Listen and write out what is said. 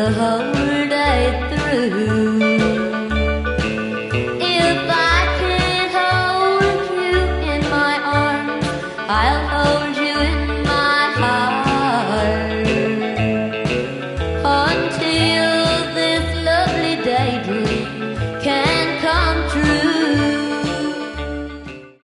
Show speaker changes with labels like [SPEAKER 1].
[SPEAKER 1] whole day through. If I can't hold you in my arms, I'll hold you in my heart until